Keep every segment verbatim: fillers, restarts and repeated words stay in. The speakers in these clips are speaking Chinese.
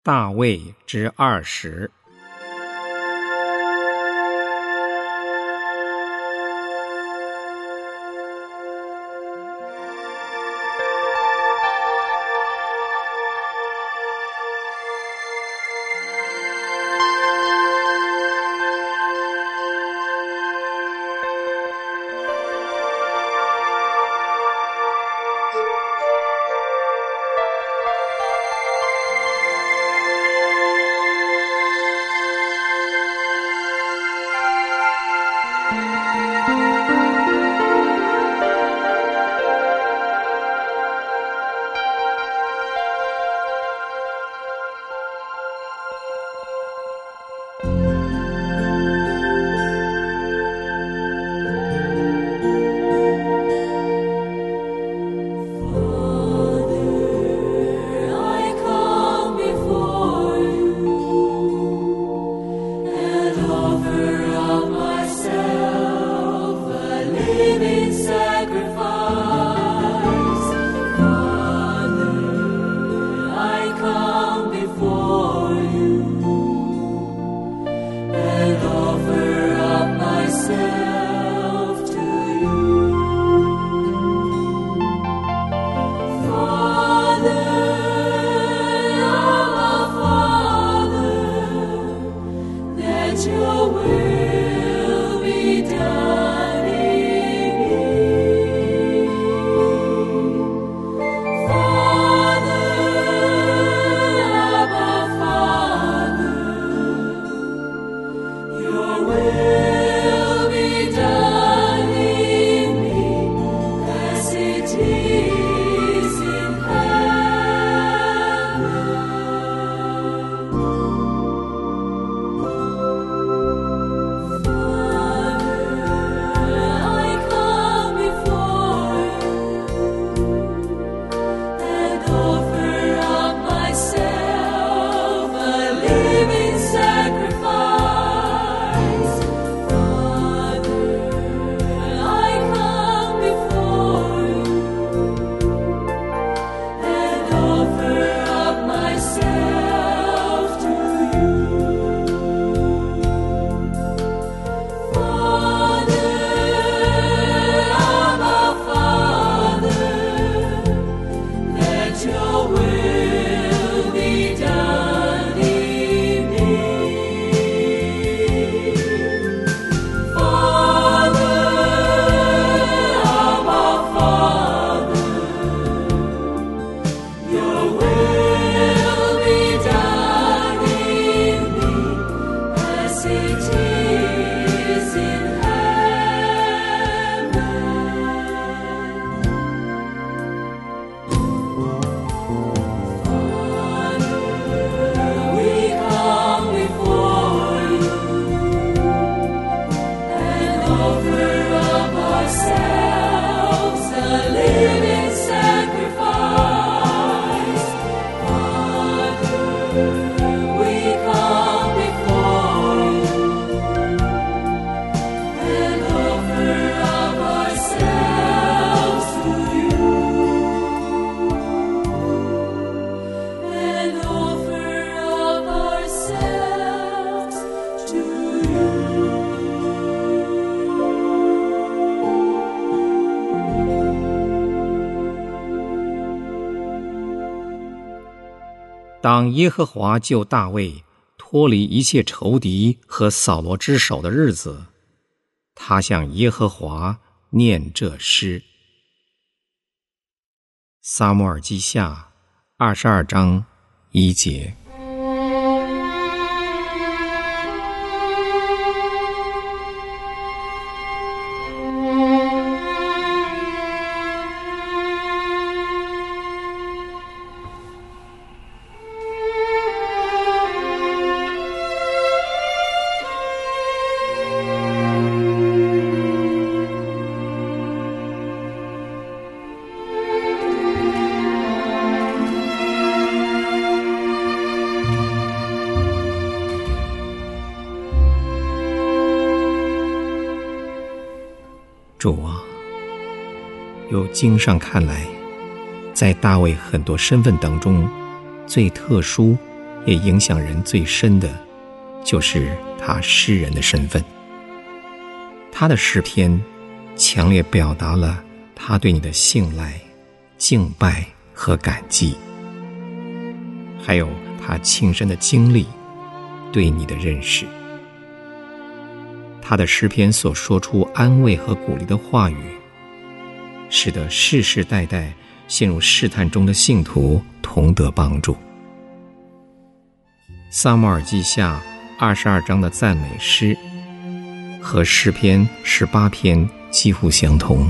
大卫之二十。当耶和华救大卫脱离一切仇敌和扫罗之手的日子，他向耶和华念这诗。撒母耳记下二十二章一节。主啊，由经上看来，在大卫很多身份当中，最特殊也影响人最深的，就是他诗人的身份。他的诗篇强烈表达了他对你的信赖、敬拜和感激，还有他亲身的经历对你的认识。他的诗篇所说出安慰和鼓励的话语，使得世世代代陷入试探中的信徒同得帮助。撒母耳记下二十二章的赞美诗和诗篇十八篇几乎相同。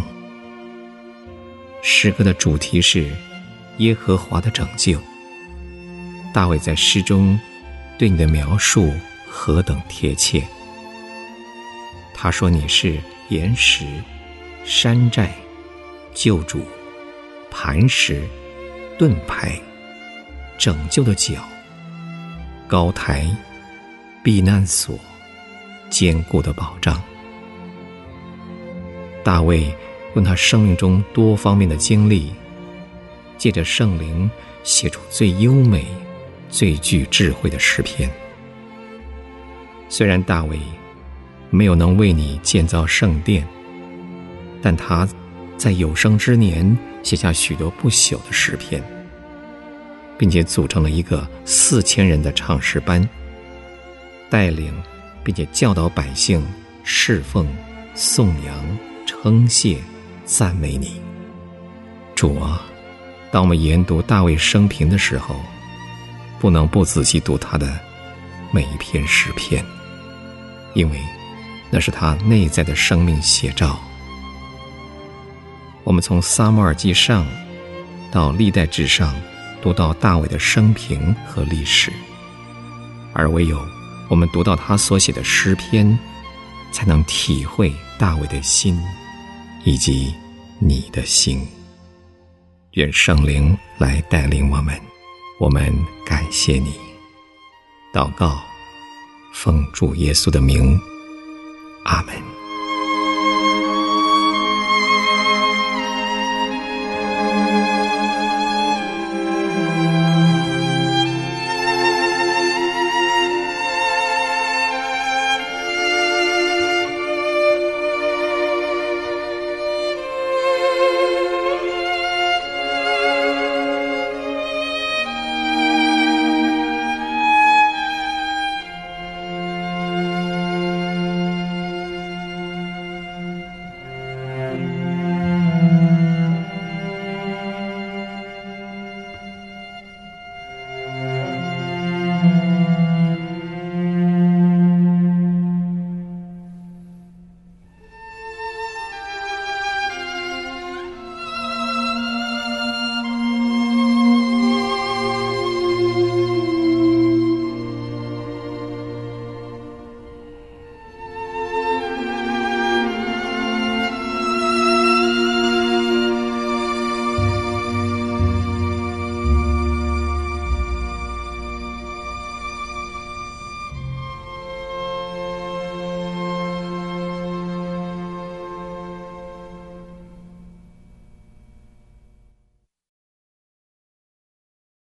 诗歌的主题是耶和华的拯救。大卫在诗中对你的描述何等贴切。他说你是岩石、山寨、救主、磐石、盾牌、拯救的脚、高台、避难所、坚固的保障。大卫用他生命中多方面的经历，借着圣灵写出最优美、最具智慧的诗篇。虽然大卫没有能为你建造圣殿，但他在有生之年写下许多不朽的诗篇，并且组成了一个四千人的唱诗班，带领并且教导百姓侍奉、颂扬、称谢、赞美你。主啊，当我们研读大卫生平的时候，不能不仔细读他的每一篇诗篇，因为那是他内在的生命写照。我们从撒母耳记上到历代志上读到大卫的生平和历史，而唯有我们读到他所写的诗篇，才能体会大卫的心以及你的心。愿圣灵来带领我们，我们感谢你。祷告，奉主耶稣的名，阿们。